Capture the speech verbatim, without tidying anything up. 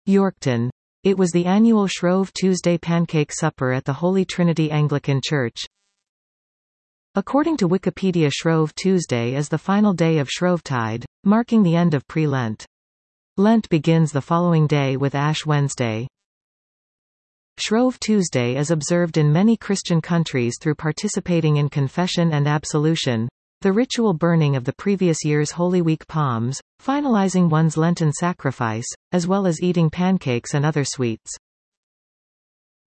Yorkton. It was the annual Shrove Tuesday pancake supper at the Holy Trinity Anglican Church. According to Wikipedia, Shrove Tuesday is the final day of Shrovetide, marking the end of pre-Lent. Lent begins the following day with Ash Wednesday. Shrove Tuesday is observed in many Christian countries through participating in confession and absolution, the ritual burning of the previous year's Holy Week palms, finalizing one's Lenten sacrifice, as well as eating pancakes and other sweets.